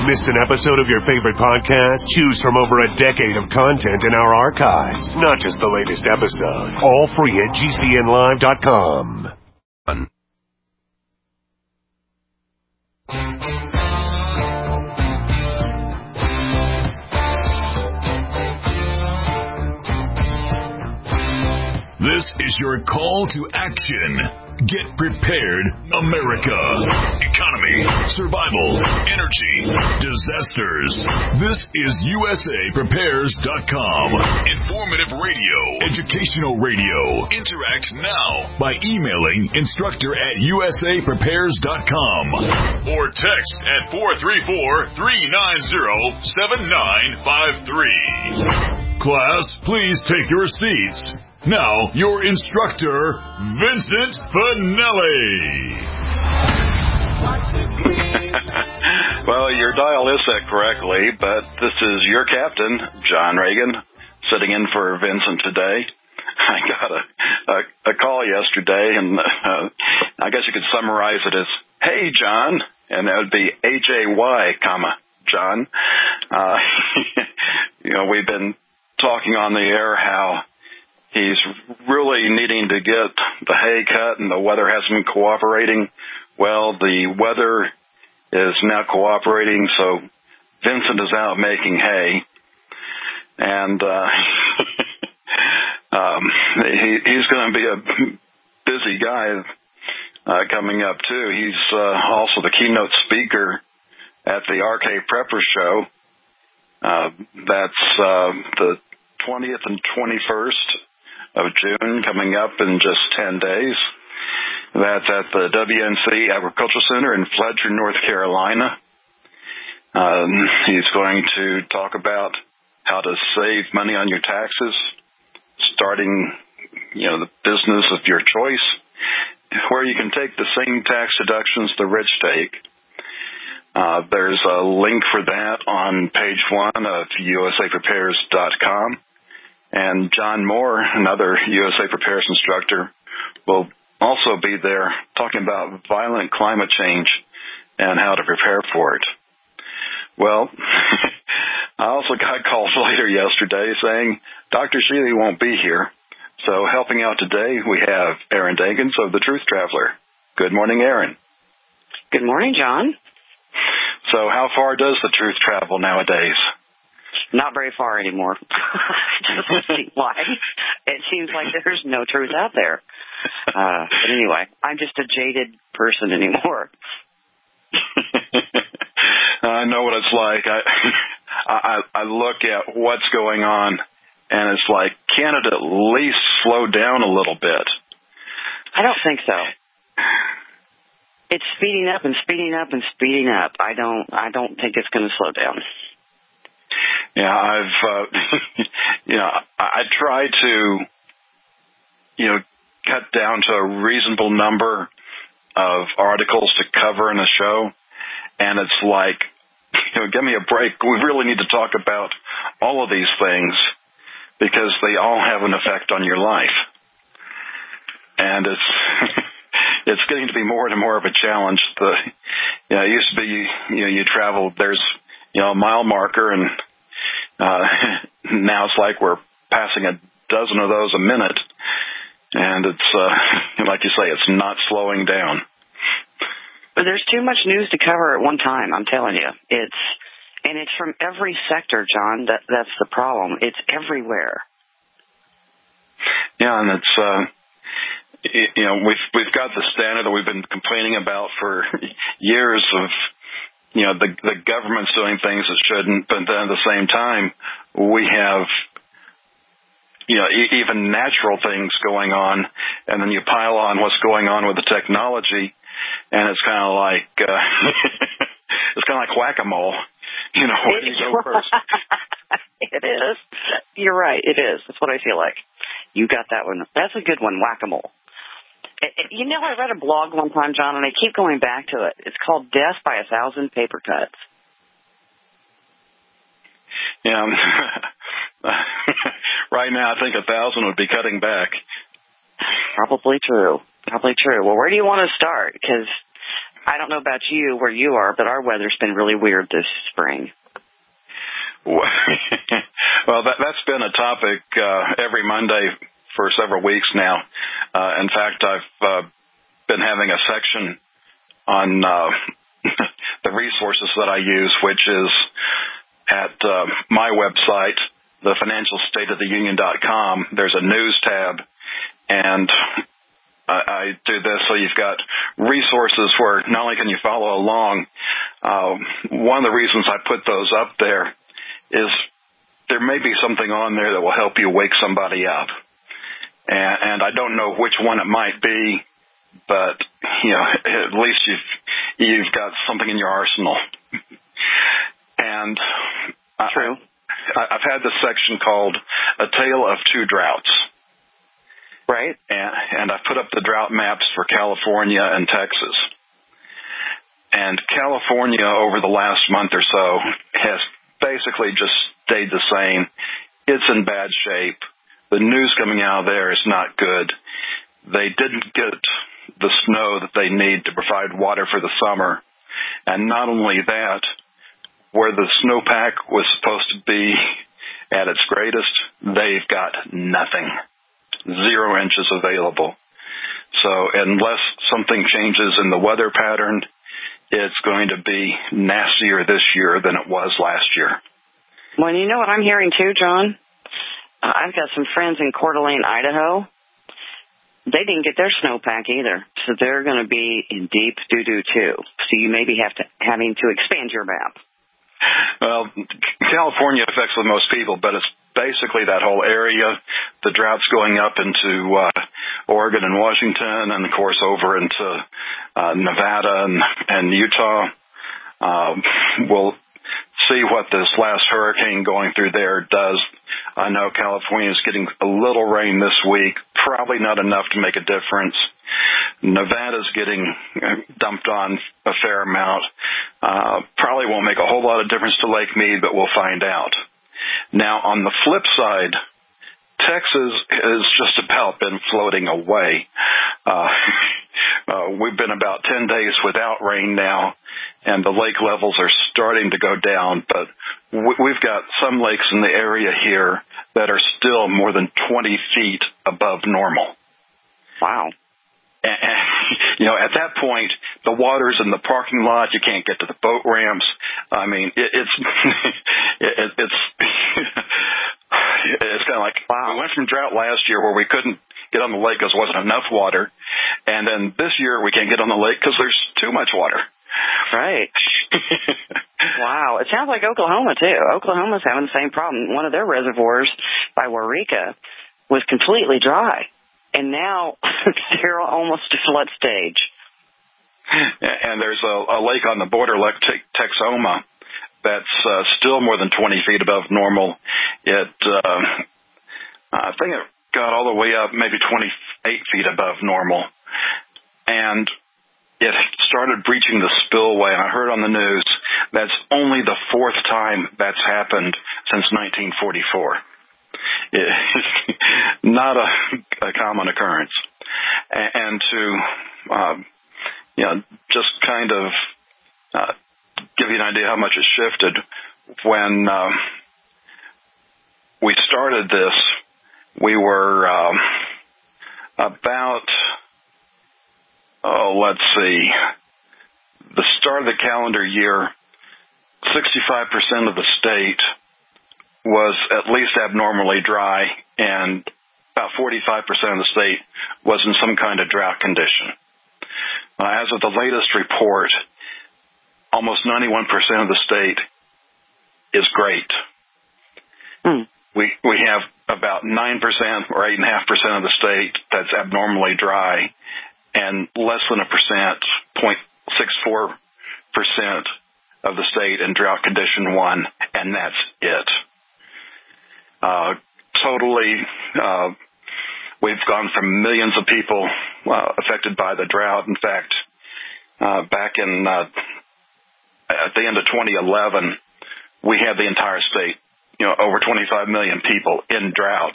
Missed an episode of your favorite podcast? Choose from over a decade of content in our archives. Not just the latest episode. All free at GCNlive.com. This is your call to action. Get prepared, America. Economy, survival, energy, disasters. This is USAPrepares.com. Informative radio, educational radio. Interact now by emailing instructor@USAPrepares.com or text at 434-390-7953. Class, please take your seats. Now, your instructor, Vincent Finelli. Well, your dial is set correctly, but this is your captain, John Reagan, sitting in for Vincent today. I got a call yesterday, and I guess you could summarize it as, "Hey, John," and that would be H-A-Y, John. We've been talking on the air how he's really needing to get the hay cut and the weather hasn't been cooperating. Well, the weather is now cooperating, so Vincent is out making hay. And he's going to be a busy guy coming up, too. He's also the keynote speaker at the RK Prepper Show. That's the 20th and 21st of June, coming up in just 10 days. That's at the WNC Agricultural Center in Fletcher, North Carolina. He's going to talk about how to save money on your taxes, starting, the business of your choice, where you can take the same tax deductions the rich take. There's a link for that on page 1 of USAPrepares.com. And John Moore, another USA Prepares instructor, will also be there talking about violent climate change and how to prepare for it. Well, I also got calls later yesterday saying Dr. Shealy won't be here. So helping out today, we have Aaron Dankins of the Truth Traveler. Good morning, Aaron. Good morning, John. So how far does the truth travel nowadays? Not very far anymore. It seems like there's no truth out there. But anyway, I'm just a jaded person anymore. I know what it's like. I look at what's going on, and it's like, can it at least slow down a little bit? I don't think so. It's speeding up and speeding up and speeding up. I don't think it's going to slow down. Yeah, I try to, cut down to a reasonable number of articles to cover in a show, and it's like, give me a break. We really need to talk about all of these things because they all have an effect on your life. And it's getting to be more and more of a challenge. It used to be, you travel, there's, a mile marker, and now it's like we're passing a dozen of those a minute, and it's, like you say, it's not slowing down. But there's too much news to cover at one time, I'm telling you. It's from every sector, John. That's the problem. It's everywhere. Yeah, and it's, we've got the standard that we've been complaining about for years of, the government's doing things that shouldn't, but then at the same time, we have, even natural things going on, and then you pile on what's going on with the technology, and it's kind of like, it's kind of like whack-a-mole. Where do you go first? It is. You're right. It is. That's what I feel like. You got that one. That's a good one, whack-a-mole. I read a blog one time, John, and I keep going back to it. It's called Death by 1,000 Paper Cuts. Yeah. Right now, I think 1,000 would be cutting back. Probably true. Well, where do you want to start? Because I don't know about you, where you are, but our weather's been really weird this spring. Well, that's been a topic every Monday for several weeks now. In fact, I've been having a section on the resources that I use, which is at my website, thefinancialstateoftheunion.com. There's a news tab, and I do this so you've got resources where not only can you follow along, one of the reasons I put those up there is there may be something on there that will help you wake somebody up. And I don't know which one it might be, but, at least you've got something in your arsenal. And True. I've had this section called A Tale of Two Droughts. Right. And I've put up the drought maps for California and Texas. And California over the last month or so has basically just stayed the same. It's in bad shape. The news coming out of there is not good. They didn't get the snow that they need to provide water for the summer. And not only that, where the snowpack was supposed to be at its greatest, they've got nothing. 0 inches available. So unless something changes in the weather pattern, it's going to be nastier this year than it was last year. Well, you know what I'm hearing too, John? I've got some friends in Coeur d'Alene, Idaho. They didn't get their snowpack either, so they're going to be in deep doo-doo too. So you may be having to expand your map. Well, California affects the most people, but it's basically that whole area. The drought's going up into Oregon and Washington, and of course over into Nevada and Utah. We'll see what this last hurricane going through there does. I know California is getting a little rain this week, probably not enough to make a difference. Nevada's getting dumped on a fair amount. Probably won't make a whole lot of difference to Lake Mead, but we'll find out. Now, on the flip side, Texas has just about been floating away. We've been about 10 days without rain now, and the lake levels are starting to go down, but we've got some lakes in the area here that are still more than 20 feet above normal. Wow. And, at that point, the water's in the parking lot. You can't get to the boat ramps. I mean, it's kind of like, wow. We went from drought last year where we couldn't get on the lake because there wasn't enough water. And then this year we can't get on the lake because there's too much water. Right. Wow. It sounds like Oklahoma, too. Oklahoma's having the same problem. One of their reservoirs by Waurika was completely dry. And now they're almost to flood stage. And there's a lake on the border, Lake Texoma, that's still more than 20 feet above normal. I think it got all the way up maybe 28 feet above normal. And it started breaching the spillway. And I heard on the news that's only the 4th time that's happened since 1944. It's not a common occurrence. And to, just kind of give you an idea how much it shifted, when we started this, we were about, the start of the calendar year, 65% of the state was at least abnormally dry, and about 45% of the state was in some kind of drought condition. As of the latest report, almost 91% of the state is great. We have about 9% or 8.5% of the state that's abnormally dry, and less than 0.64% of the state in drought condition 1, and that's it. Totally, we've gone from millions of people affected by the drought. In fact, back in at the end of 2011, we had the entire state, over 25 million people in drought,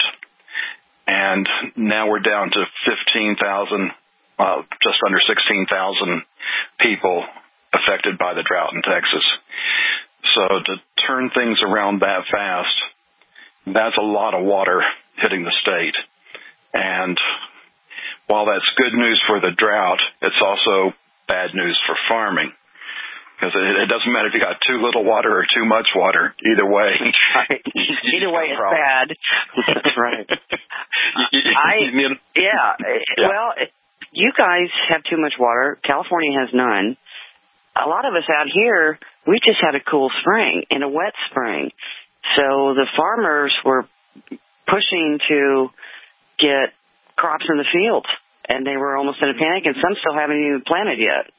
and now we're down to 15,000, just under 16,000 people affected by the drought in Texas. So to turn things around that fast, that's a lot of water hitting the state. And while that's good news for the drought, it's also bad news for farming. Because it doesn't matter if you got too little water or too much water. Either way. Right. Either way, it's bad. That's right. Well, you guys have too much water. California has none. A lot of us out here, we just had a cool spring and a wet spring. So the farmers were pushing to get crops in the fields, and they were almost in a panic, and some still haven't even planted yet.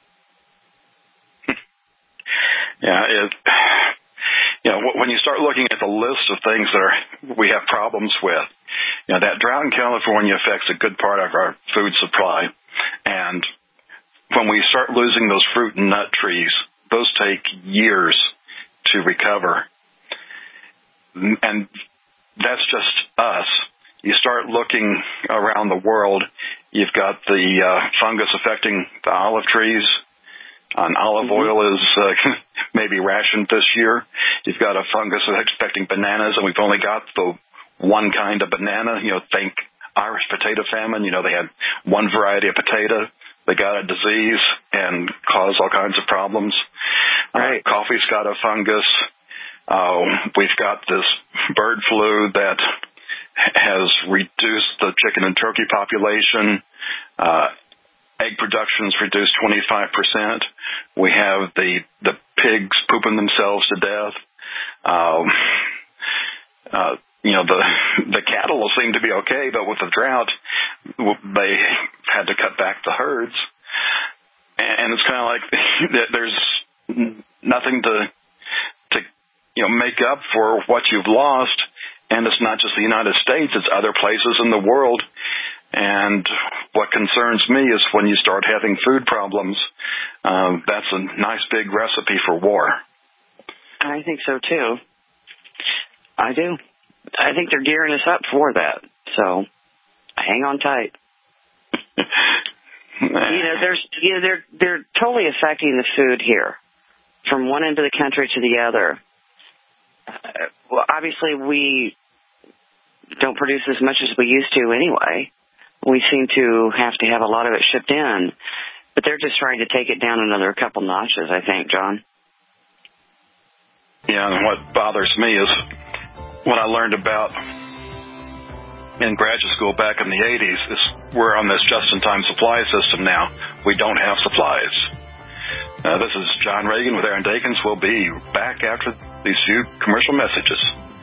When you start looking at the list of things that we have problems with, that drought in California affects a good part of our food supply. And when we start losing those fruit and nut trees, those take years to recover. And that's just us. You start looking around the world, you've got the fungus affecting the olive trees. Olive oil is maybe rationed this year. You've got a fungus affecting bananas, and we've only got the one kind of banana. Think Irish potato famine. They had one variety of potato. They got a disease and caused all kinds of problems. Right. Coffee's got a fungus. We've got this bird flu that has reduced the chicken and turkey population. Egg production's reduced 25%. We have the pigs pooping themselves to death. The cattle will seem to be okay, but with the drought, they had to cut back the herds. And it's kind of like there's nothing to make up for what you've lost. And it's not just the United States, it's other places in the world. And what concerns me is when you start having food problems, that's a nice big recipe for war. I think so, too. I do. I think they're gearing us up for that. So hang on tight. They're totally affecting the food here from one end of the country to the other. Well, obviously, we don't produce as much as we used to anyway. We seem to have a lot of it shipped in, but they're just trying to take it down another couple notches, I think, John. Yeah, and what bothers me is what I learned about in graduate school back in the 80s is we're on this just-in-time supply system now. We don't have supplies. This is John Reagan with Aaron Dakins. We'll be back after these few commercial messages.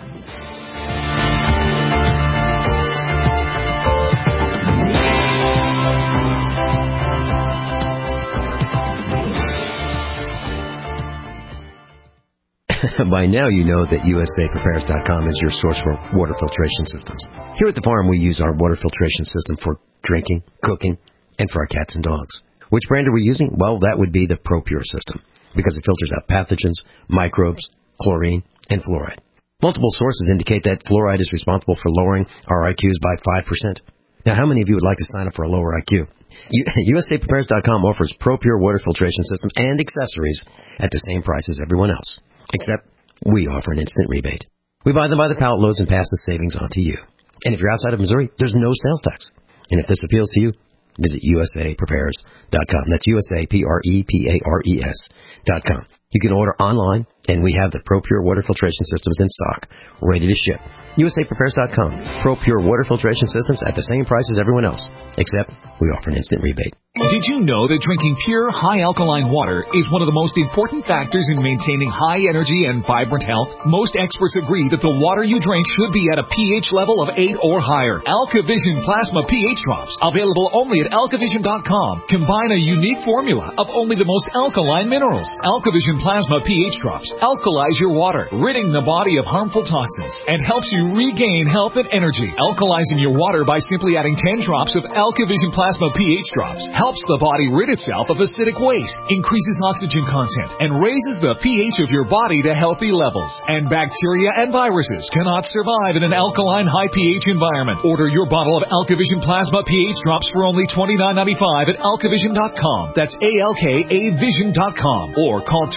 By now you know that USAPrepares.com is your source for water filtration systems. Here at the farm we use our water filtration system for drinking, cooking, and for our cats and dogs. Which brand are we using? Well, that would be the ProPure system, because it filters out pathogens, microbes, chlorine, and fluoride. Multiple sources indicate that fluoride is responsible for lowering our IQs by 5%. Now, how many of you would like to sign up for a lower IQ? USAPrepares.com offers ProPure water filtration systems and accessories at the same price as everyone else. Except we offer an instant rebate. We buy them by the pallet loads and pass the savings on to you. And if you're outside of Missouri, there's no sales tax. And if this appeals to you, visit USAPrepares.com. That's USAPrepares.com. You can order online, and we have the ProPure water filtration systems in stock, ready to ship. USAPrepares.com. ProPure water filtration systems at the same price as everyone else, except we offer an instant rebate. Did you know that drinking pure, high alkaline water is one of the most important factors in maintaining high energy and vibrant health? Most experts agree that the water you drink should be at a pH level of 8 or higher. AlkaVision Plasma pH drops, available only at alkavision.com, combine a unique formula of only the most alkaline minerals. AlkaVision Plasma pH drops Alkalize your water, ridding the body of harmful toxins, and helps you regain health and energy. Alkalizing your water by simply adding 10 drops of AlkaVision Plasma pH drops helps the body rid itself of acidic waste, increases oxygen content, and raises the pH of your body to healthy levels. And bacteria and viruses cannot survive in an alkaline high pH environment. Order your bottle of AlkaVision Plasma pH drops for only $29.95 at alkavision.com. That's ALKAvision.com. Or call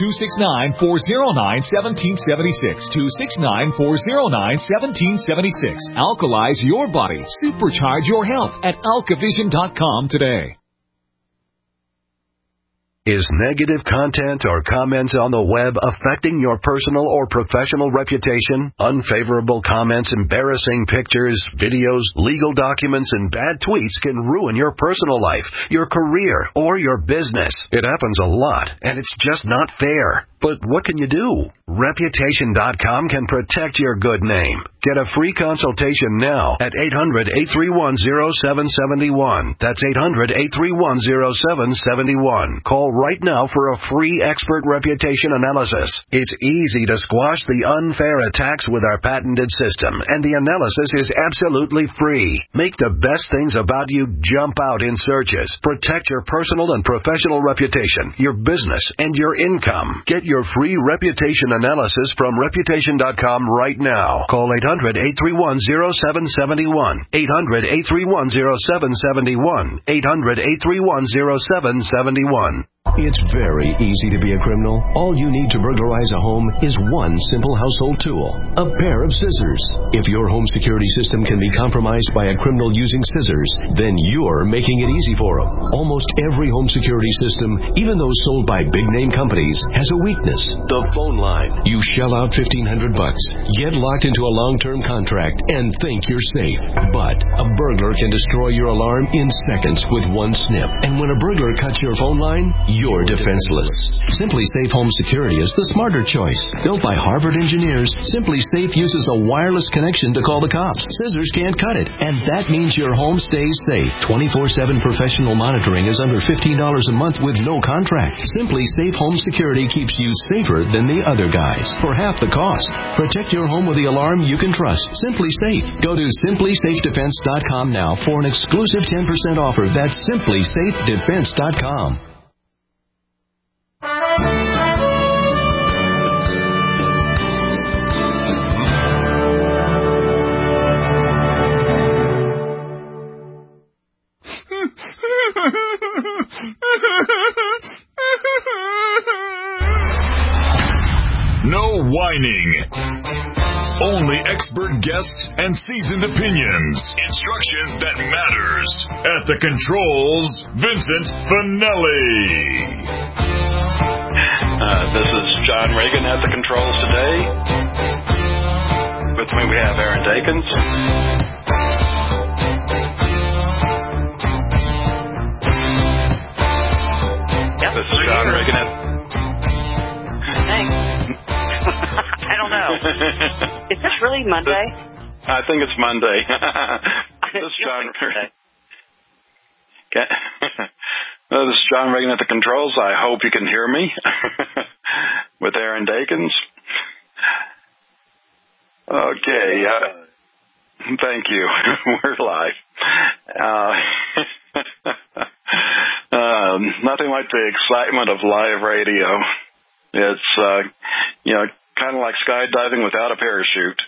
269-409-1776. 269-409-1776. Alkalize your body. Supercharge your health at alkavision.com today. Is negative content or comments on the web affecting your personal or professional reputation? Unfavorable comments, embarrassing pictures, videos, legal documents, and bad tweets can ruin your personal life, your career, or your business. It happens a lot, and it's just not fair. But what can you do? Reputation.com can protect your good name. Get a free consultation now at 800-831-0771. That's 800-831-0771. Call right now for a free expert reputation analysis. It's easy to squash the unfair attacks with our patented system, and the analysis is absolutely free. Make the best things about you jump out in searches. Protect your personal and professional reputation, your business, and your income. Get your free reputation analysis from Reputation.com right now. Call 800-831-0771. 800-831-0771. 800-831-0771. It's very easy to be a criminal. All you need to burglarize a home is one simple household tool, a pair of scissors. If your home security system can be compromised by a criminal using scissors, then you're making it easy for them. Almost every home security system, even those sold by big-name companies, has a weakness. The phone line. You shell out $1,500, get locked into a long-term contract, and think you're safe. But a burglar can destroy your alarm in seconds with one snip. And when a burglar cuts your phone line, you're defenseless. Simply Safe Home Security is the smarter choice. Built by Harvard engineers, Simply Safe uses a wireless connection to call the cops. Scissors can't cut it, and that means your home stays safe. 24/7 professional monitoring is under $15 a month with no contract. Simply Safe Home Security keeps you safer than the other guys for half the cost. Protect your home with the alarm you can trust. Simply Safe. Go to simplysafedefense.com now for an exclusive 10% offer. That's simplysafedefense.com. No whining. Only expert guests and seasoned opinions. Instruction that matters. At the controls, Vincent Finelli. This is John Reagan at the controls today. With me we have Aaron Dakins. Yep, this is John Reagan at... Thanks. I don't know. Is this really Monday? I think it's Monday. This is John. Okay. This is John Reagan at the controls. I hope you can hear me. With Aaron Dakins. Okay. Thank you. We're live. Nothing like the excitement of live radio. It's, kind of like skydiving without a parachute.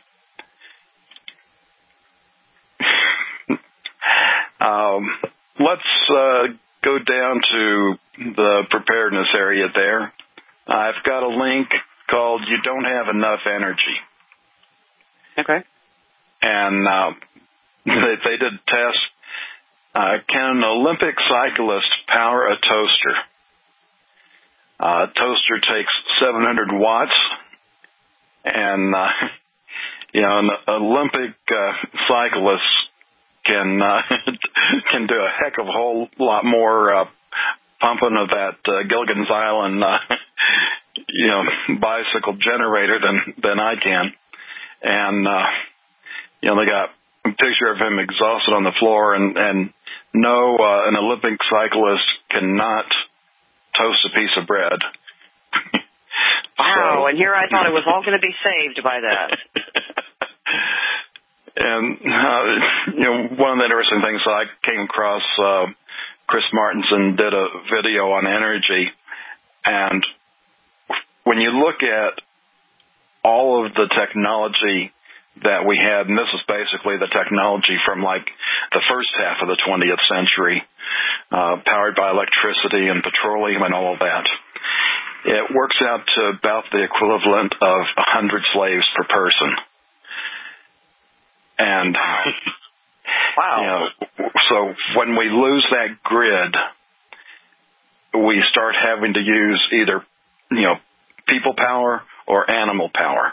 Let's go down to the preparedness area there. I've got a link called You Don't Have Enough Energy. Okay. And they did a test. Can an Olympic cyclist power a toaster? A toaster takes 700 watts. And, an Olympic cyclist can do a heck of a whole lot more pumping of that Gilligan's Island, bicycle generator than I can. And, they got a picture of him exhausted on the floor, and no, an Olympic cyclist cannot toast a piece of bread. Wow, and here I thought it was all going to be saved by that. And, one of the interesting things I came across, Chris Martenson did a video on energy, and when you look at all of the technology that we had, and this is basically the technology from like the first half of the 20th century, powered by electricity and petroleum and all of that, it works out to about the equivalent of 100 slaves per person. And wow. So when we lose that grid, we start having to use either, people power or animal power.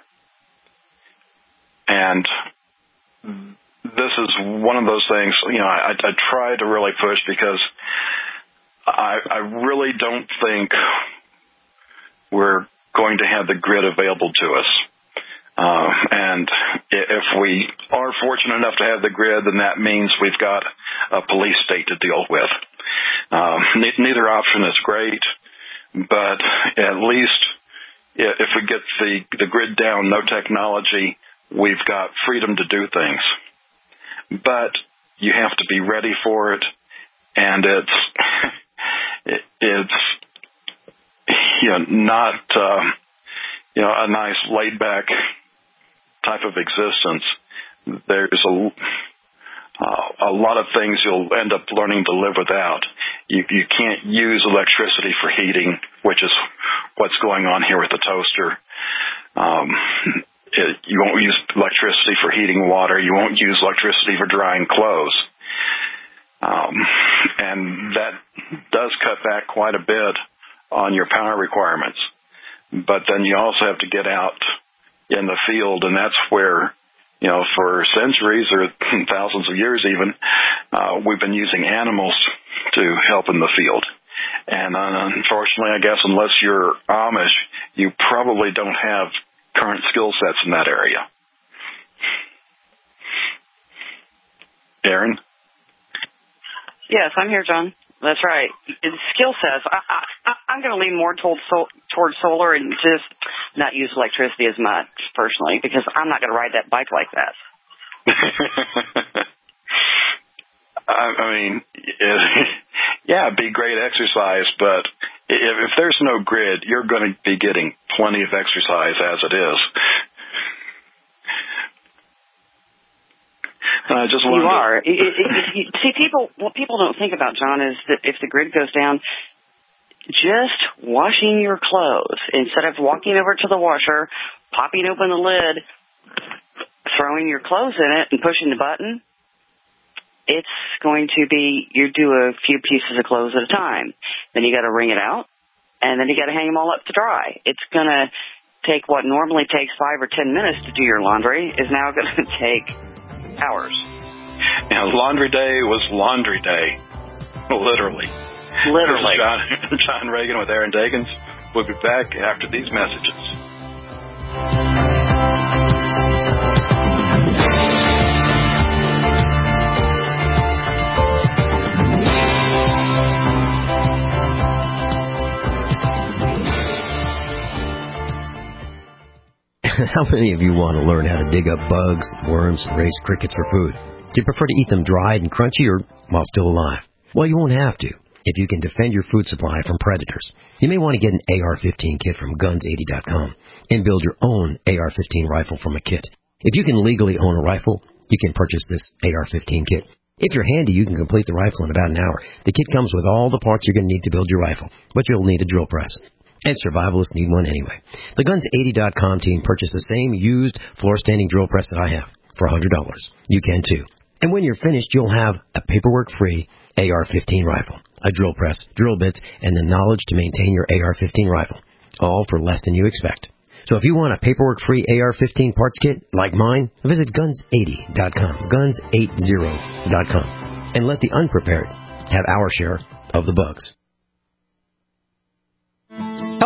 And this is one of those things, I try to really push because I really don't think we're going to have the grid available to us. And if we are fortunate enough to have the grid, then that means we've got a police state to deal with. Neither option is great, but at least if we get the grid down, no technology, we've got freedom to do things. But you have to be ready for it, and it's not a nice laid back type of existence. There's a lot of things you'll end up learning to live without. You can't use electricity for heating, which is what's going on here with the toaster. You won't use electricity for heating water. You won't use electricity for drying clothes. And that does cut back quite a bit on your power requirements. But then you also have to get out in the field, and that's where, for centuries or thousands of years even, we've been using animals to help in the field. And unfortunately, I guess, unless you're Amish, you probably don't have current skill sets in that area. Aaron? Yes, I'm here, John. That's right. Skill sets. I'm going to lean more towards solar and just not use electricity as much, personally, because I'm not going to ride that bike like that. It'd be great exercise, but if there's no grid, you're going to be getting plenty of exercise as it is. You are. See, what people don't think about, John, is that if the grid goes down, just washing your clothes, instead of walking over to the washer, popping open the lid, throwing your clothes in it and pushing the button, it's going to be, you do a few pieces of clothes at a time. Then you got to wring it out, and then you got to hang them all up to dry. It's going to take what normally takes 5 or 10 minutes to do your laundry is now going to take hours. Now, laundry day was laundry day. Literally. This is John Reagan with Aaron Dagans. We'll be back after these messages. How many of you want to learn how to dig up bugs, worms, and raise crickets for food? Do you prefer to eat them dried and crunchy or while still alive? Well, you won't have to if you can defend your food supply from predators. You may want to get an AR-15 kit from Guns80.com and build your own AR-15 rifle from a kit. If you can legally own a rifle, you can purchase this AR-15 kit. If you're handy, you can complete the rifle in about an hour. The kit comes with all the parts you're going to need to build your rifle, but you'll need a drill press. And survivalists need one anyway. The Guns80.com team purchased the same used floor-standing drill press that I have for $100. You can too. And when you're finished, you'll have a paperwork-free AR-15 rifle, a drill press, drill bits, and the knowledge to maintain your AR-15 rifle, all for less than you expect. So if you want a paperwork-free AR-15 parts kit like mine, visit Guns80.com, Guns80.com, and let the unprepared have our share of the bugs.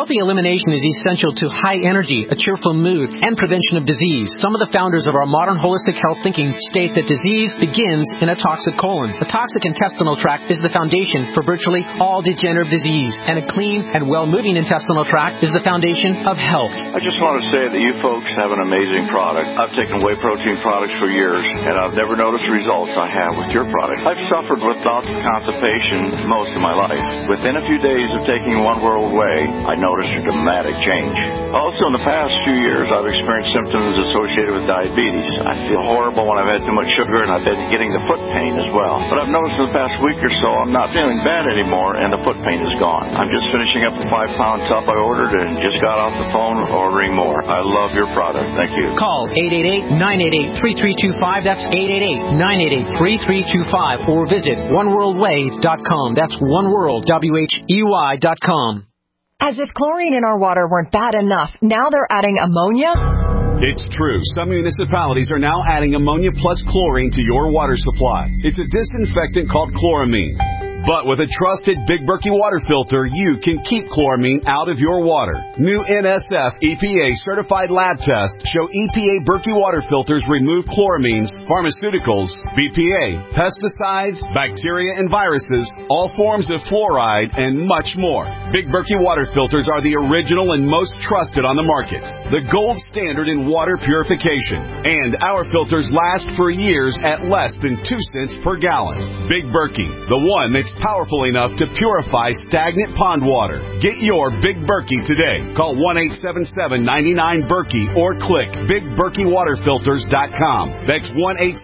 Healthy elimination is essential to high energy, a cheerful mood, and prevention of disease. Some of the founders of our modern holistic health thinking state that disease begins in a toxic colon. A toxic intestinal tract is the foundation for virtually all degenerative disease, and a clean and well-moving intestinal tract is the foundation of health. I just want to say that you folks have an amazing product. I've taken whey protein products for years, and I've never noticed the results I have with your product. I've suffered with bouts of constipation most of my life. Within a few days of taking One World Whey, I noticed a dramatic change. Also, in the past few years, I've experienced symptoms associated with diabetes. I feel horrible when I've had too much sugar, and I've been getting the foot pain as well. But I've noticed in the past week or so, I'm not feeling bad anymore, and the foot pain is gone. I'm just finishing up the 5-pound tub I ordered and just got off the phone ordering more. I love your product. Thank you. Call 888-988-3325. That's 888-988-3325. Or visit oneworldwhey.com. That's oneworldwhey.com. As if chlorine in our water weren't bad enough, now they're adding ammonia? It's true. Some municipalities are now adding ammonia plus chlorine to your water supply. It's a disinfectant called chloramine. But with a trusted Big Berkey water filter, you can keep chloramine out of your water. New NSF EPA certified lab tests show EPA Berkey water filters remove chloramines, pharmaceuticals, BPA, pesticides, bacteria and viruses, all forms of fluoride, and much more. Big Berkey water filters are the original and most trusted on the market. The gold standard in water purification. And our filters last for years at less than 2 cents per gallon. Big Berkey, the one that's powerful enough to purify stagnant pond water. Get your Big Berkey today. Call 1-877-99-BERKEY or click BigBerkeyWaterFilters.com. That's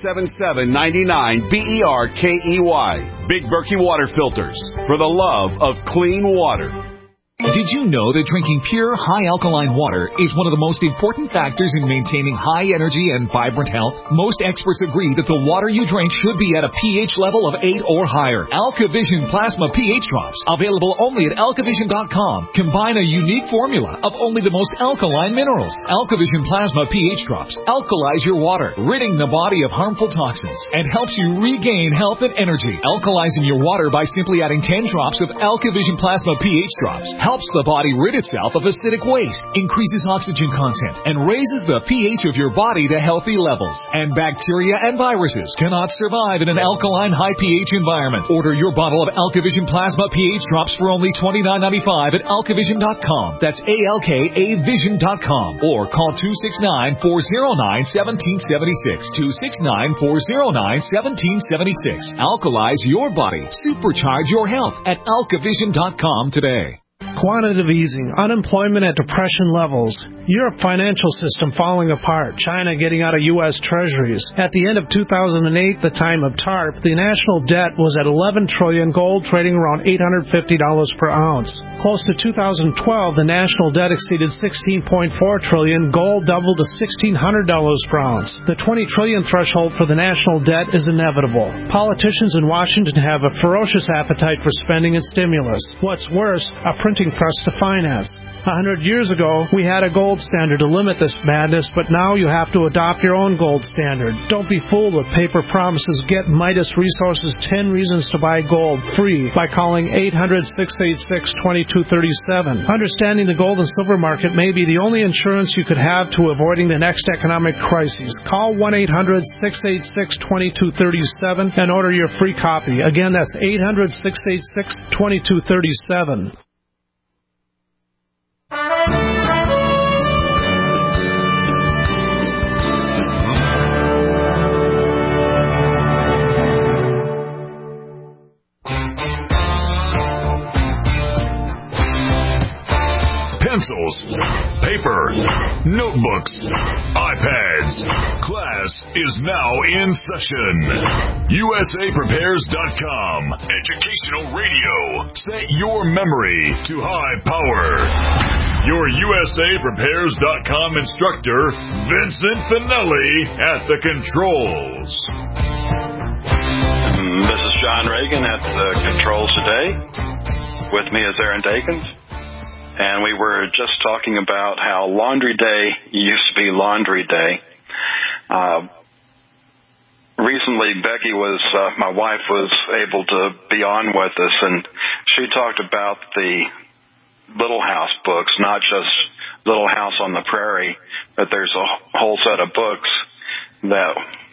1-877-99-BERKEY. Big Berkey Water Filters, for the love of clean water. Did you know that drinking pure, high alkaline water is one of the most important factors in maintaining high energy and vibrant health? Most experts agree that the water you drink should be at a pH level of 8 or higher. AlkaVision Plasma pH Drops, available only at alkavision.com, combine a unique formula of only the most alkaline minerals. AlkaVision Plasma pH Drops alkalize your water, ridding the body of harmful toxins, and helps you regain health and energy. Alkalizing your water by simply adding 10 drops of AlkaVision Plasma pH Drops helps the body rid itself of acidic waste, increases oxygen content, and raises the pH of your body to healthy levels. And bacteria and viruses cannot survive in an alkaline high pH environment. Order your bottle of AlkaVision Plasma pH Drops for only $29.95 at alkavision.com. That's ALKAvision.com. Or call 269-409-1776. 269-409-1776. Alkalize your body. Supercharge your health at alkavision.com today. Quantitative easing, unemployment at depression levels, Europe financial system falling apart, China getting out of U.S. treasuries. At the end of 2008, the time of TARP, the national debt was at $11 trillion, gold trading around $850 per ounce. Close to 2012, the national debt exceeded $16.4 trillion, gold doubled to $1,600 per ounce. The $20 trillion threshold for the national debt is inevitable. Politicians in Washington have a ferocious appetite for spending and stimulus. What's worse, a printing press to finance. 100 years ago, we had a gold standard to limit this madness, but now you have to adopt your own gold standard. Don't be fooled with paper promises. Get Midas Resources 10 Reasons to Buy Gold free by calling 800-686-2237. Understanding the gold and silver market may be the only insurance you could have to avoiding the next economic crisis. Call 1-800-686-2237 and order your free copy. Again, that's 800-686-2237. Pencils, paper, notebooks, iPads. Class is now in session. USAPrepares.com. Educational radio. Set your memory to high power. Your USAPrepares.com instructor, Vincent Finelli, at the controls. This is John Reagan at the controls today. With me is Aaron Dakins. And we were just talking about how Laundry Day used to be Laundry Day. Recently, Becky my wife was able to be on with us, and she talked about the Little House books, not just Little House on the Prairie, but there's a whole set of books that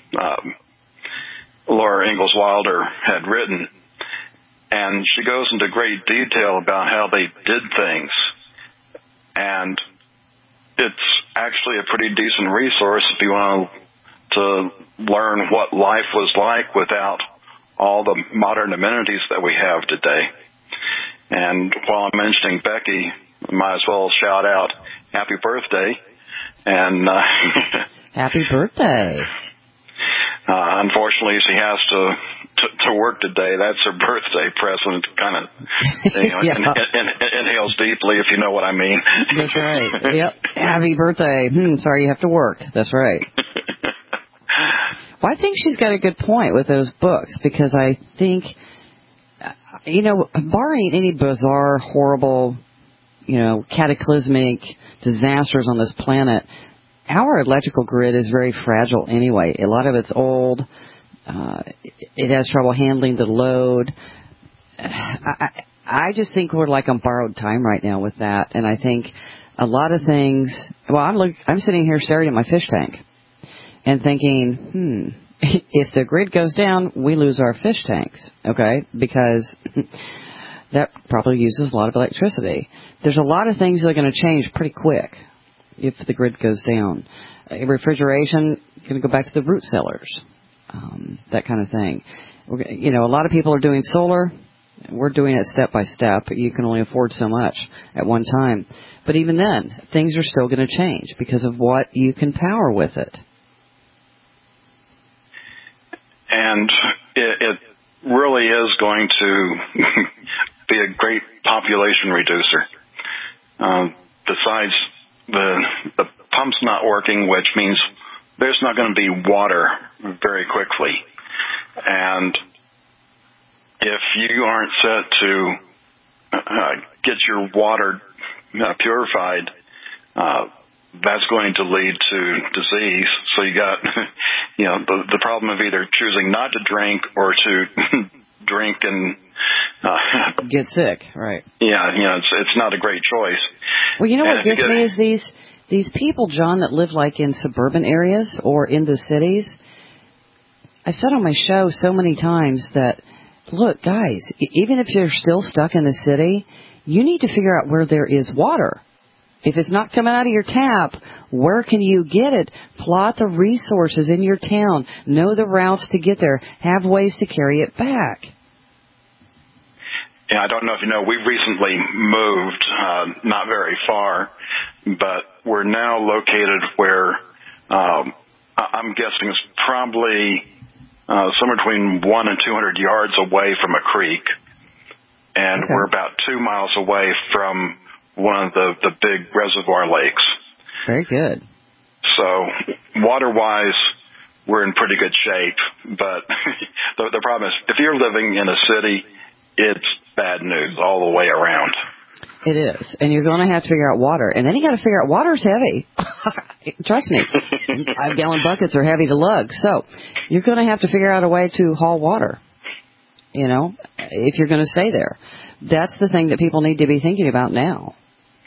Laura Ingalls Wilder had written. And she goes into great detail about how they did things. And it's actually a pretty decent resource if you want to learn what life was like without all the modern amenities that we have today. And while I'm mentioning Becky, I might as well shout out happy birthday. And happy birthday. Unfortunately, she has to work today. That's her birthday present, kind of, inhales deeply, if you know what I mean. That's right. Yep. Happy birthday. Sorry you have to work. That's right. Well, I think she's got a good point with those books, because I think, barring any bizarre, horrible, cataclysmic disasters on this planet, our electrical grid is very fragile anyway. A lot of it's old. It has trouble handling the load. I just think we're like on borrowed time right now with that. And I think a lot of things, I'm sitting here staring at my fish tank and thinking, if the grid goes down, we lose our fish tanks, okay? Because that probably uses a lot of electricity. There's a lot of things that are going to change pretty quick if the grid goes down. Refrigeration, going to go back to the root cellars, that kind of thing. A lot of people are doing solar. We're doing it step by step. You can only afford so much at one time. But even then, things are still going to change because of what you can power with it. And it really is going to be a great population reducer. Besides the pump's not working, which means there's not going to be water very quickly. And if you aren't set to get your water purified, that's going to lead to disease. So you got, the problem of either choosing not to drink or to drink and get sick, right? Yeah, it's not a great choice. Well, what gets me is these people, John, that live like in suburban areas or in the cities. I said on my show so many times that, look, guys, even if you're still stuck in the city, you need to figure out where there is water. If it's not coming out of your tap, where can you get it? Plot the resources in your town. Know the routes to get there. Have ways to carry it back. Yeah, I don't know if you know, we've recently moved, not very far, but we're now located where I'm guessing it's probably somewhere between 100 and 200 yards away from a creek. And we're about 2 miles away from one of the big reservoir lakes. Very good. So water-wise, we're in pretty good shape. But the problem is, if you're living in a city, it's bad news all the way around. It is. And you're going to have to figure out water. And then you got to figure out water's heavy. Trust me. 5-gallon buckets are heavy to lug. So you're going to have to figure out a way to haul water, if you're going to stay there. That's the thing that people need to be thinking about now.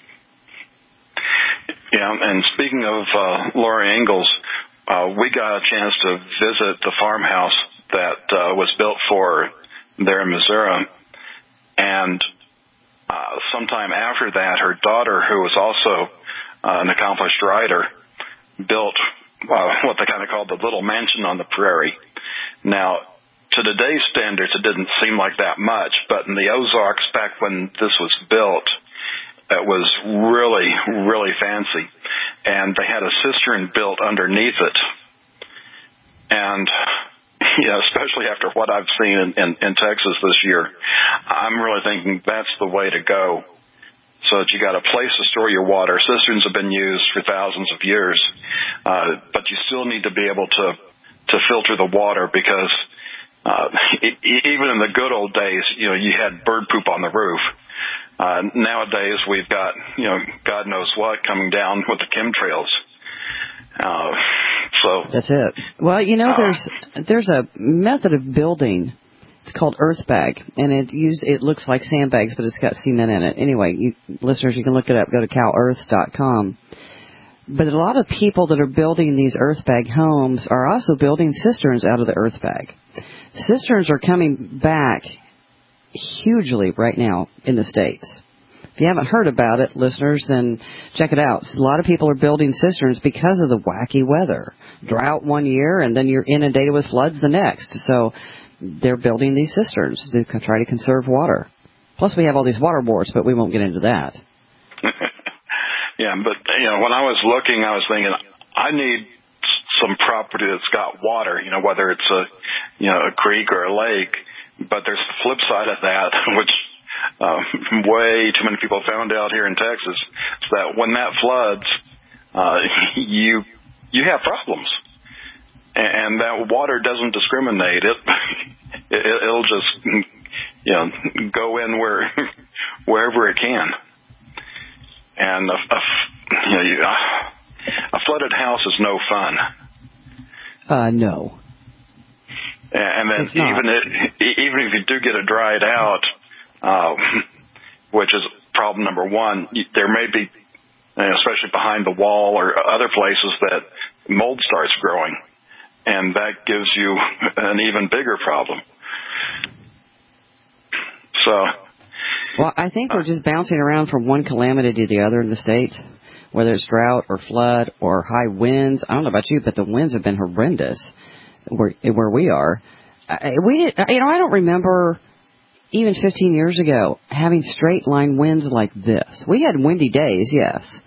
Yeah, and speaking of Laura Ingalls, we got a chance to visit the farmhouse that was built for there in Missouri. And sometime after that, her daughter, who was also an accomplished writer, built what they kind of called the Little Mansion on the Prairie. Now, to today's standards, it didn't seem like that much, but in the Ozarks, back when this was built, it was really, really fancy. And they had a cistern built underneath it. And, especially after what I've seen in Texas this year, I'm really thinking that's the way to go. So that you got a place to store your water. Cisterns have been used for thousands of years, but you still need to be able to filter the water because even in the good old days, you had bird poop on the roof. Nowadays, we've got, God knows what coming down with the chemtrails. So that's it. Well, there's a method of building It's called Earthbag, and it looks like sandbags, but it's got cement in it. Anyway, listeners, you can look it up. Go to CalEarth.com. But a lot of people that are building these Earthbag homes are also building cisterns out of the Earthbag. Cisterns are coming back hugely right now in the States. If you haven't heard about it, listeners, then check it out. A lot of people are building cisterns because of the wacky weather. Drought one year, and then you're inundated with floods the next. So they're building these cisterns to try to conserve water. Plus, we have all these water boards, but we won't get into that. Yeah, but when I was looking, I was thinking I need some property that's got water. Whether it's a creek or a lake. But there's the flip side of that, which way too many people found out here in Texas, is that when that floods, you have problems, and that water doesn't discriminate. It'll just go in wherever it can. And a flooded house is no fun. No. And then even if you do get it dried out, which is problem number one, there may be, especially behind the wall or other places, that mold starts growing, and that gives you an even bigger problem. So. Well, I think we're just bouncing around from one calamity to the other in the States, whether it's drought or flood or high winds. I don't know about you, but the winds have been horrendous where we are. I don't remember even 15 years ago having straight line winds like this. We had windy days, yes.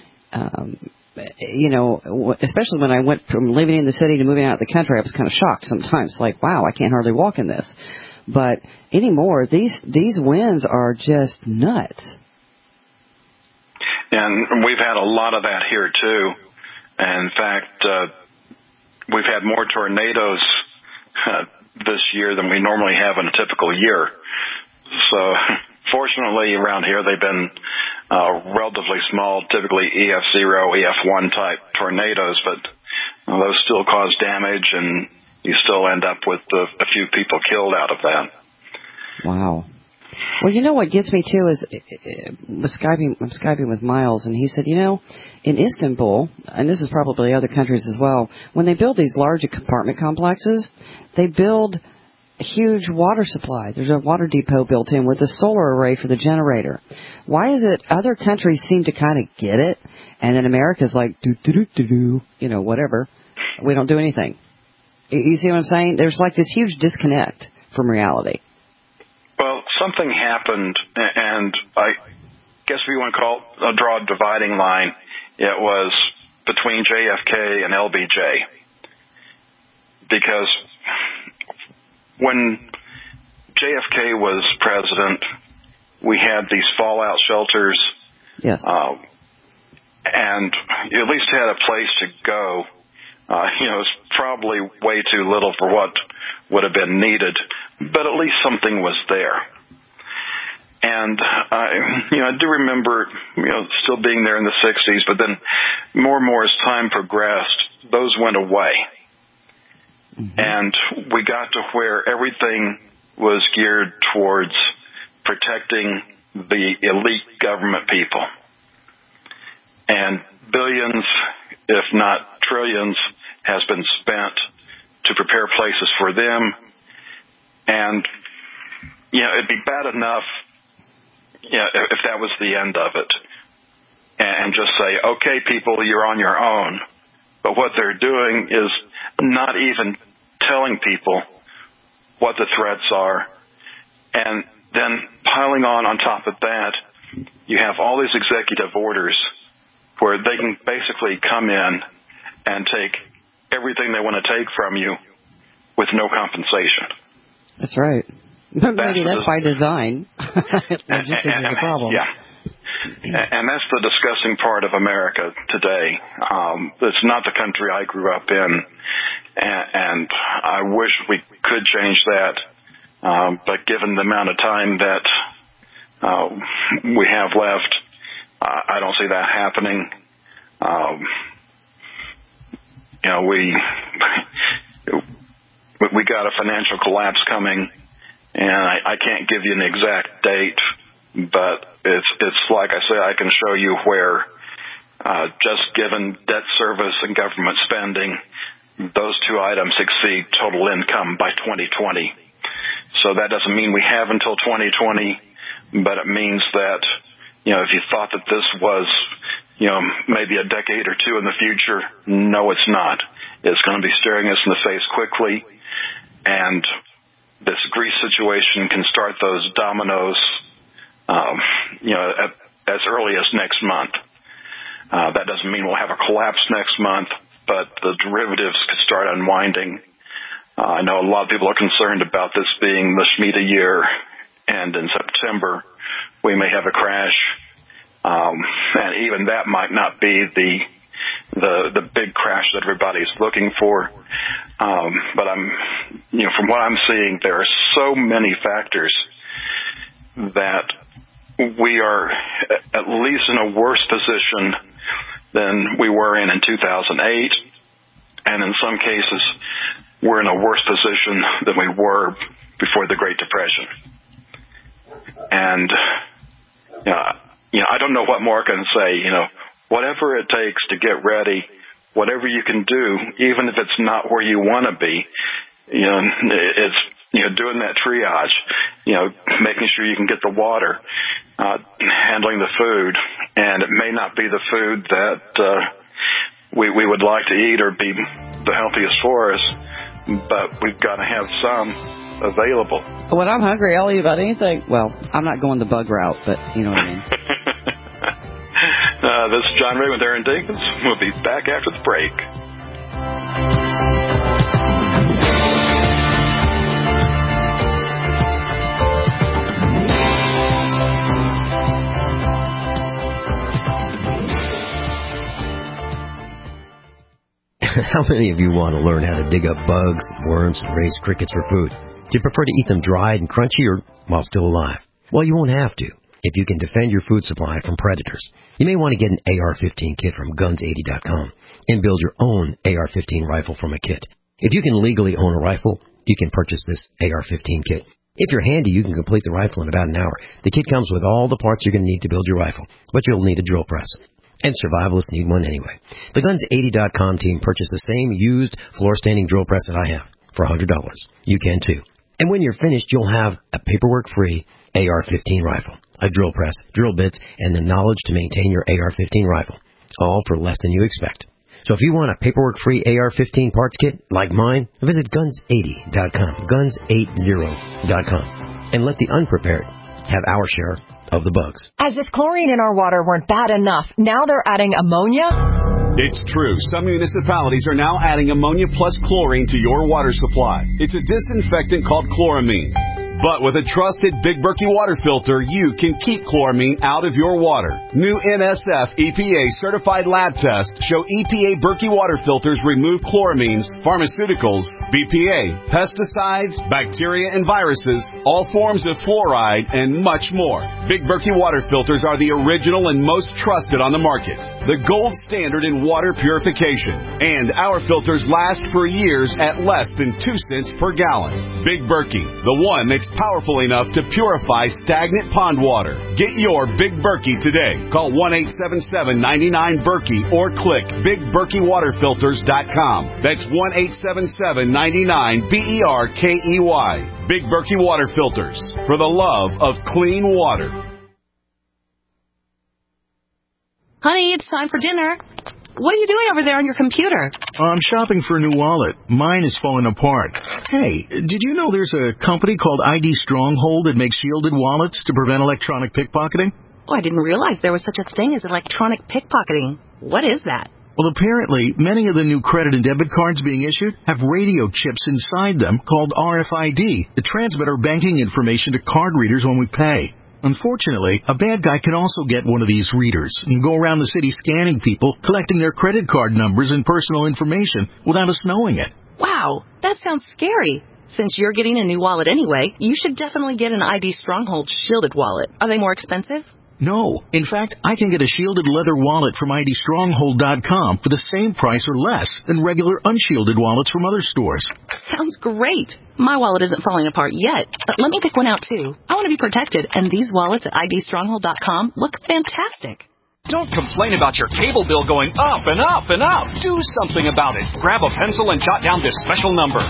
Especially when I went from living in the city to moving out of the country, I was kind of shocked sometimes, like, wow, I can't hardly walk in this. But anymore, these winds are just nuts. And we've had a lot of that here, too. And in fact, we've had more tornadoes this year than we normally have in a typical year. So fortunately, around here, they've been relatively small, typically EF0, EF1 type tornadoes, but those still cause damage, and you still end up with a few people killed out of that. Wow. Well, you know what gets me too is I'm Skyping with Miles, and he said, in Istanbul, and this is probably other countries as well, when they build these large apartment complexes, they build a huge water supply. There's a water depot built in with a solar array for the generator. Why is it other countries seem to kind of get it, and then America's like, whatever. We don't do anything. You see what I'm saying? There's like this huge disconnect from reality. Well, something happened, and I guess if you want to draw a dividing line, it was between JFK and LBJ. Because when JFK was president, we had these fallout shelters. Yes. And you at least had a place to go. It's probably way too little for what would have been needed, but at least something was there. And I do remember, still being there in the 60s, but then more and more as time progressed, those went away. Mm-hmm. And we got to where everything was geared towards protecting the elite government people. And billions, if not trillions, has been spent to prepare places for them. And, it'd be bad enough, if that was the end of it. And just say, okay, people, you're on your own. But what they're doing is not even telling people what the threats are. And then piling on top of that, you have all these executive orders where they can basically come in and take everything they want to take from you with no compensation. That's right. Maybe that's by design. Logistics is the problem. Yeah. And that's the disgusting part of America today. It's not the country I grew up in, and I wish we could change that. But given the amount of time that we have left, I don't see that happening. We got a financial collapse coming, and I can't give you an exact date, but it's like I say, I can show you where just given debt service and government spending, those two items exceed total income by 2020. So that doesn't mean we have until 2020, but it means that, if you thought that this was, maybe a decade or two in the future, no, it's not. It's going to be staring us in the face quickly, and this Greece situation can start those dominoes, as early as next month. That doesn't mean we'll have a collapse next month, but the derivatives could start unwinding. I know a lot of people are concerned about this being the Shemitah year, and in September we may have a crash, and even that might not be the big crash that everybody's looking for. But from what I'm seeing, there are so many factors that we are at least in a worse position than we were in 2008, and in some cases, we're in a worse position than we were before the Great Depression. And, I don't know what more I can say. Whatever it takes to get ready, whatever you can do, even if it's not where you want to be, it's, doing that triage, making sure you can get the water, handling the food, and it may not be the food that we would like to eat or be the healthiest for us, but we've got to have some available. When I'm hungry, I'll eat about anything. Well, I'm not going the bug route, but you know what I mean. This is John Ray with Aaron Dinkins. We'll be back after the break. How many of you want to learn how to dig up bugs, worms, and raise crickets for food? Do you prefer to eat them dried and crunchy or while still alive? Well, you won't have to if you can defend your food supply from predators. You may want to get an AR-15 kit from Guns80.com and build your own AR-15 rifle from a kit. If you can legally own a rifle, you can purchase this AR-15 kit. If you're handy, you can complete the rifle in about an hour. The kit comes with all the parts you're going to need to build your rifle, but you'll need a drill press. And survivalists need one anyway. The Guns80.com team purchased the same used floor-standing drill press that I have for $100. You can too. And when you're finished, you'll have a paperwork-free AR-15 rifle, a drill press, drill bits, and the knowledge to maintain your AR-15 rifle, all for less than you expect. So if you want a paperwork-free AR-15 parts kit like mine, visit Guns80.com, Guns80.com, and let the unprepared have our share of the bugs. As if chlorine in our water weren't bad enough, now they're adding ammonia? It's true. Some municipalities are now adding ammonia plus chlorine to your water supply. It's a disinfectant called chloramine. But with a trusted Big Berkey water filter, you can keep chloramine out of your water. New NSF EPA certified lab tests show EPA Berkey water filters remove chloramines, pharmaceuticals, BPA, pesticides, bacteria and viruses, all forms of fluoride, and much more. Big Berkey water filters are the original and most trusted on the market. The gold standard in water purification. And our filters last for years at less than 2 cents per gallon. Big Berkey, the one that's powerful enough to purify stagnant pond water. Get your Big Berkey today. Call 1-877-99-BERKEY or click BigBerkeyWaterFilters.com. That's 1-877-99-BERKEY. Big Berkey Water Filters, for the love of clean water. Honey, it's time for dinner. What are you doing over there on your computer? I'm shopping for a new wallet. Mine is falling apart. Hey, did you know there's a company called ID Stronghold that makes shielded wallets to prevent electronic pickpocketing? Oh, I didn't realize there was such a thing as electronic pickpocketing. What is that? Well, apparently, many of the new credit and debit cards being issued have radio chips inside them called RFID that transmit our banking information to card readers when we pay. Unfortunately, a bad guy can also get one of these readers and go around the city scanning people, collecting their credit card numbers and personal information without us knowing it. Wow, that sounds scary. Since you're getting a new wallet anyway, you should definitely get an ID Stronghold shielded wallet. Are they more expensive? No. In fact, I can get a shielded leather wallet from IDStronghold.com for the same price or less than regular unshielded wallets from other stores. Sounds great. My wallet isn't falling apart yet, but let me pick one out too. I want to be protected, and these wallets at IDStronghold.com look fantastic. Don't complain about your cable bill going up and up and up. Do something about it. Grab a pencil and jot down this special number,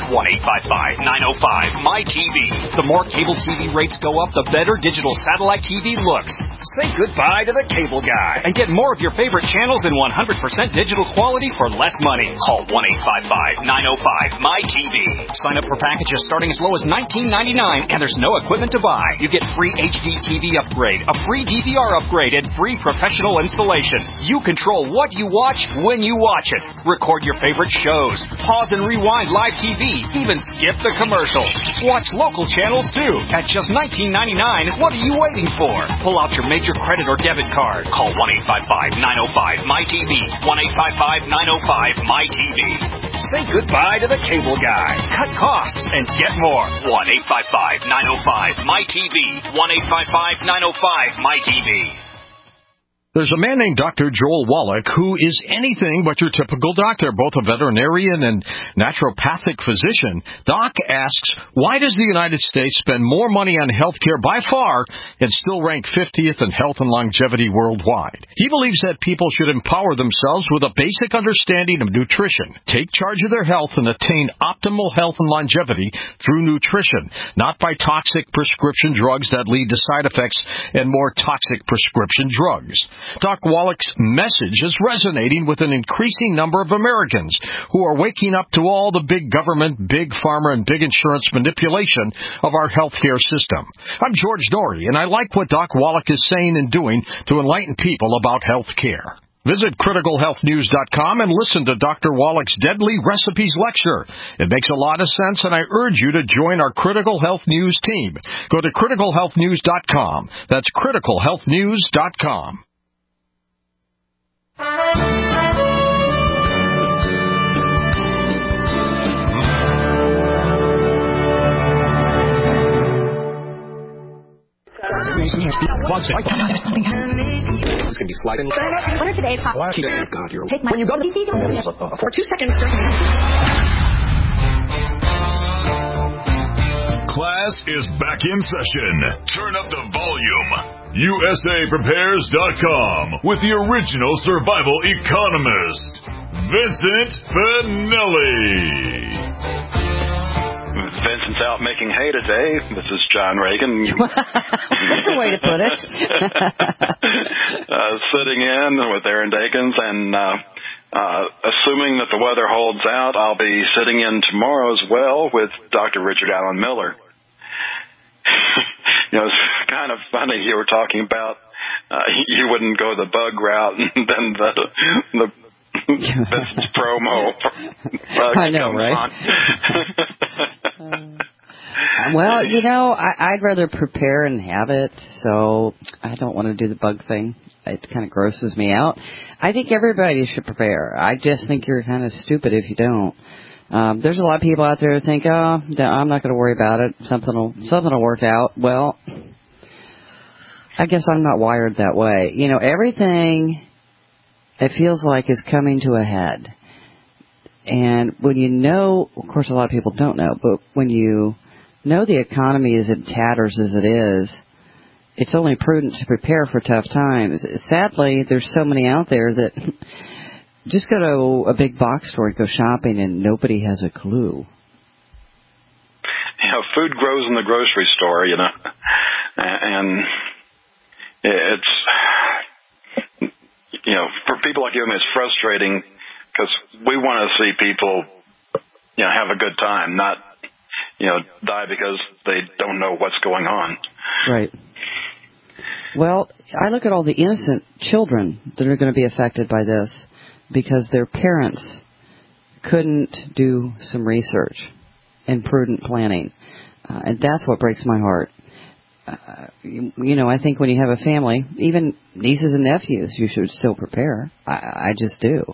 1-855-905-MY-TV. The more cable TV rates go up, the better digital satellite TV looks. Say goodbye to the cable guy and get more of your favorite channels in 100% digital quality for less money. Call 1-855-905-MY-TV. Sign up for packages starting as low as $19.99, and there's no equipment to buy. You get free HD TV upgrade, a free DVR upgrade, and free professional installation. You control what you watch when you watch it. Record your favorite shows. Pause and rewind live TV. Even skip the commercials. Watch local channels too. At just $19.99, what are you waiting for? Pull out your major credit or debit card. Call 1-855-905-MY-TV. 1-855-905-MY-TV. Say goodbye to the cable guy. Cut costs and get more. 1-855-905-MY-TV. 1-855-905-MY-TV. There's a man named Dr. Joel Wallach who is anything but your typical doctor, both a veterinarian and naturopathic physician. Doc asks, why does the United States spend more money on health care by far and still rank 50th in health and longevity worldwide? He believes that people should empower themselves with a basic understanding of nutrition, take charge of their health, and attain optimal health and longevity through nutrition, not by toxic prescription drugs that lead to side effects and more toxic prescription drugs. Doc Wallach's message is resonating with an increasing number of Americans who are waking up to all the big government, big pharma, and big insurance manipulation of our healthcare system. I'm George Dory, and I like what Doc Wallach is saying and doing to enlighten people about health care. Visit criticalhealthnews.com and listen to Dr. Wallach's Deadly Recipes lecture. It makes a lot of sense, and I urge you to join our Critical Health News team. Go to criticalhealthnews.com. That's criticalhealthnews.com. There's something happening. It's going to be sliding. What are today's hot? God, you're... Take my... When you go to the for 2 seconds. Class is back in session. Turn up the volume. USAPrepares.com with the original survival economist, Vincent Finelli. Vincent's out making hay today. This is John Reagan. That's a way to put it. Sitting in with Aaron Dakins, and assuming that the weather holds out, I'll be sitting in tomorrow as well with Dr. Richard Allen Miller. It's kind of funny you were talking about you wouldn't go the bug route, and then the Vincent's promo. I know, right? Well, I'd rather prepare and have it, so I don't want to do the bug thing. It kind of grosses me out. I think everybody should prepare. I just think you're kind of stupid if you don't. There's a lot of people out there who think, I'm not going to worry about it. Something will work out. Well, I guess I'm not wired that way. Everything, it feels like, is coming to a head. And when you know, of course a lot of people don't know, but when you know the economy is in tatters as it is, it's only prudent to prepare for tough times. Sadly, there's so many out there that just go to a big box store and go shopping and nobody has a clue. Food grows in the grocery store, and it's, for people like you and me, it's frustrating because we want to see people, have a good time, not, die because they don't know what's going on. Right. Well, I look at all the innocent children that are going to be affected by this because their parents couldn't do some research and prudent planning. And that's what breaks my heart. I think when you have a family, even nieces and nephews, you should still prepare. I just do.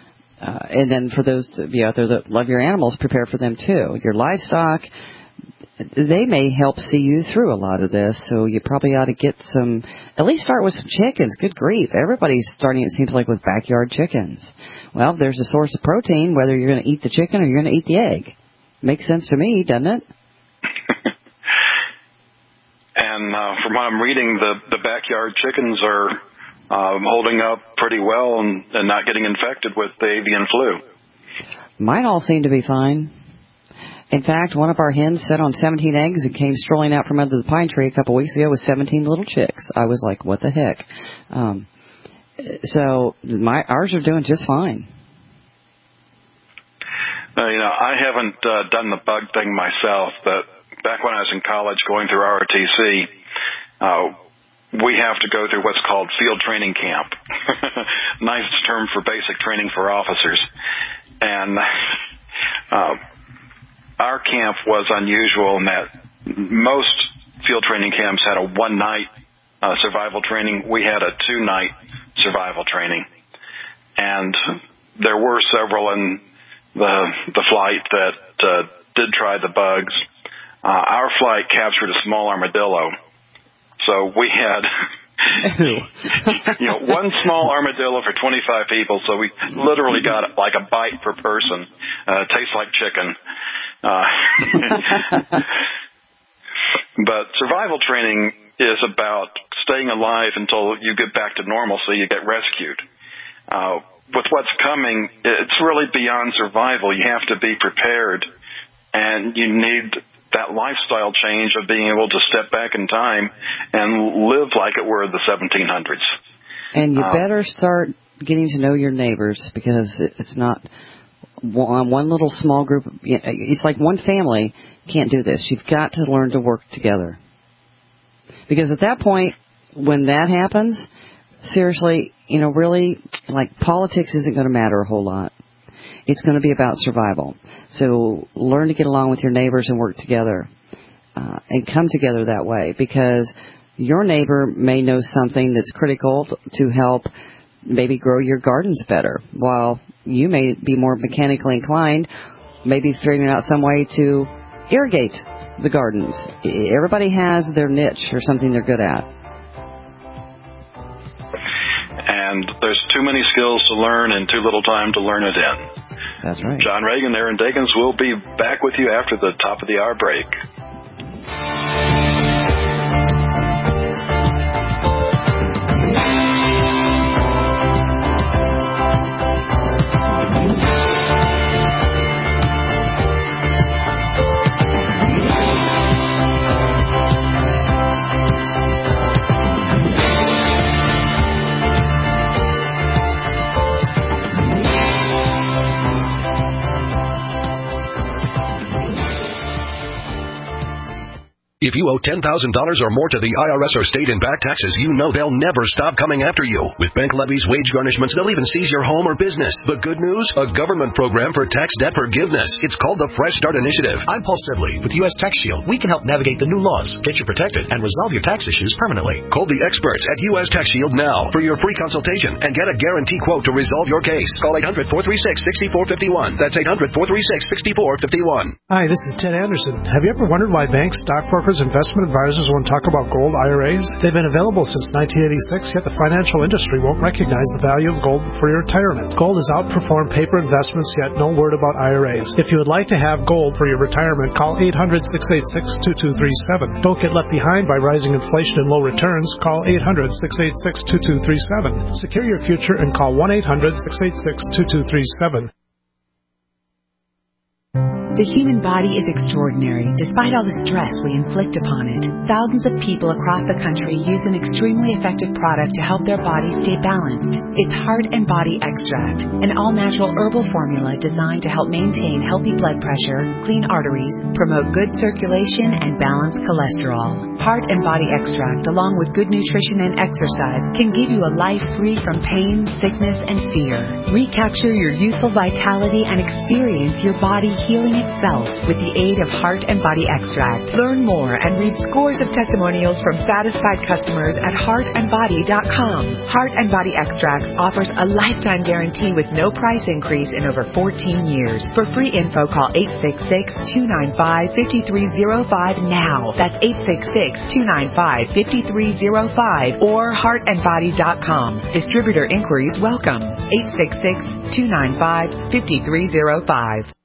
And then for those of you out there that love your animals, prepare for them too. Your livestock, they may help see you through a lot of this. So you probably ought to get at least start with some chickens. Good grief. Everybody's starting, it seems like, with backyard chickens. Well, there's a source of protein, whether you're going to eat the chicken or you're going to eat the egg. Makes sense to me, doesn't it? And from what I'm reading, the backyard chickens are holding up pretty well and not getting infected with the avian flu. Mine all seem to be fine. In fact, one of our hens set on 17 eggs and came strolling out from under the pine tree a couple weeks ago with 17 little chicks. I was like, what the heck? So ours are doing just fine. I haven't done the bug thing myself, but back when I was in college going through ROTC, we have to go through what's called field training camp. Nice term for basic training for officers. And our camp was unusual in that most field training camps had a one-night survival training. We had a 2-night survival training. And there were several in the flight that did try the bugs. Our flight captured a small armadillo. So we had one small armadillo for 25 people, so we literally got like a bite per person. Tastes like chicken. But survival training is about staying alive until you get back to normalcy, you get rescued. With what's coming, it's really beyond survival. You have to be prepared, and you need that lifestyle change of being able to step back in time and live like it were the 1700s. And you better start getting to know your neighbors, because it's not one little small group. It's like one family can't do this. You've got to learn to work together. Because at that point, when that happens, seriously, really, like, politics isn't going to matter a whole lot. It's going to be about survival. So learn to get along with your neighbors and work together, and come together that way, because your neighbor may know something that's critical to help maybe grow your gardens better, while you may be more mechanically inclined, maybe figuring out some way to irrigate the gardens. Everybody has their niche or something they're good at. And there's too many skills to learn and too little time to learn it in. That's right. John Reagan, Aaron Dagans, will be back with you after the top of the hour break. If you owe $10,000 or more to the IRS or state in back taxes, you know they'll never stop coming after you. With bank levies, wage garnishments, they'll even seize your home or business. The good news? A government program for tax debt forgiveness. It's called the Fresh Start Initiative. I'm Paul Sibley with U.S. Tax Shield. We can help navigate the new laws, get you protected, and resolve your tax issues permanently. Call the experts at U.S. Tax Shield now for your free consultation and get a guarantee quote to resolve your case. Call 800-436-6451. That's 800-436-6451. Hi, this is Ted Anderson. Have you ever wondered why banks, stockbrokers, investment advisors won't talk about gold IRAs? They've been available since 1986, yet the financial industry won't recognize the value of gold for your retirement. Gold has outperformed paper investments, yet no word about IRAs. If you would like to have gold for your retirement, call 800-686-2237. Don't get left behind by rising inflation and low returns. Call 800-686-2237. Secure your future and call 1-800-686-2237. The human body is extraordinary, despite all the stress we inflict upon it. Thousands of people across the country use an extremely effective product to help their bodies stay balanced. It's Heart and Body Extract, an all-natural herbal formula designed to help maintain healthy blood pressure, clean arteries, promote good circulation, and balance cholesterol. Heart and Body Extract, along with good nutrition and exercise, can give you a life free from pain, sickness, and fear. Recapture your youthful vitality and experience your body healing itself with the aid of Heart and Body Extract. Learn more and read scores of testimonials from satisfied customers at heartandbody.com. Heart and Body Extracts offers a lifetime guarantee with no price increase in over 14 years. For free info, call 866-295-5305 now. That's 866-295-5305 or heartandbody.com. Distributor inquiries welcome. 866-295-5305.